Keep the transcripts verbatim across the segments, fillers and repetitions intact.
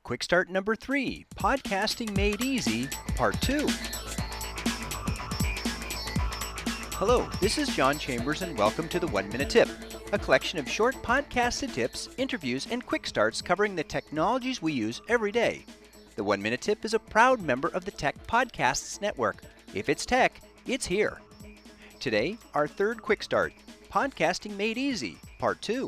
Quick Start number three, Podcasting Made Easy, Part two. Hello, this is John Chambers and welcome to the One Minute Tip, a collection of short podcasted tips, interviews, and quick starts covering the technologies we use every day. The One Minute Tip is a proud member of the Tech Podcasts Network. If it's tech, it's here. Today, our third quick start, Podcasting Made Easy, Part two.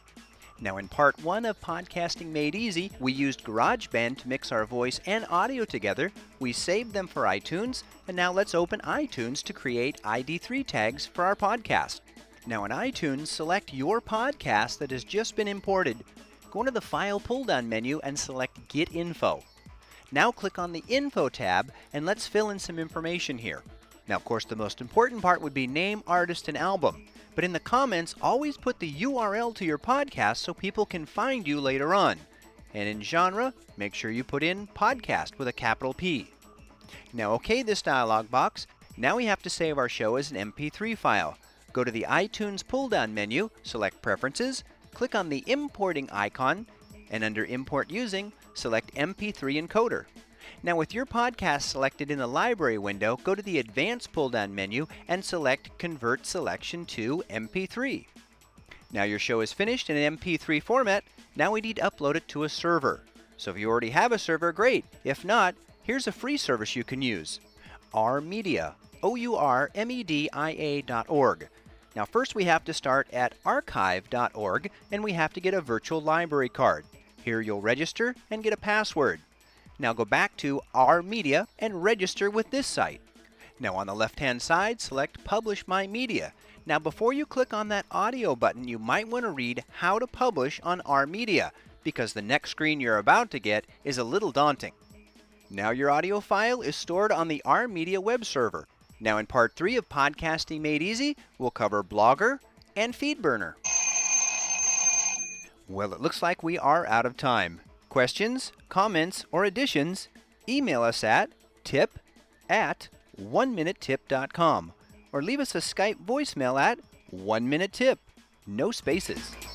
Now in Part one of Podcasting Made Easy, we used GarageBand to mix our voice and audio together, we saved them for iTunes, and now let's open iTunes to create I D three tags for our podcast. Now in iTunes, select your podcast that has just been imported. Go into the File pull-down menu and select Get Info. Now click on the Info tab and let's fill in some information here. Now of course the most important part would be name, artist, and album. But in the comments, always put the U R L to your podcast so people can find you later on. And in genre, make sure you put in podcast with a capital P. Now okay this dialog box, now we have to save our show as an M P three file. Go to the iTunes pull-down menu, select Preferences, click on the Importing icon, and under Import Using, select M P three Encoder. Now with your podcast selected in the Library window, go to the Advanced pull-down menu and select Convert Selection to M P three. Now your show is finished in an M P three format, now we need to upload it to a server. So if you already have a server, great. If not, here's a free service you can use. ourmedia, O U R M E D I A dot org. Now first we have to start at archive dot org and we have to get a virtual library card. Here you'll register and get a password. Now go back to Our Media and register with this site. Now on the left-hand side, select Publish My Media. Now before you click on that audio button, you might want to read how to publish on Our Media, because the next screen you're about to get is a little daunting. Now your audio file is stored on the Our Media web server. Now in Part three of Podcasting Made Easy, we'll cover Blogger and FeedBurner. Well, it looks like we are out of time. Questions, comments, or additions, email us at tip at one minute tip dot com or leave us a Skype voicemail at one minute tip, no spaces.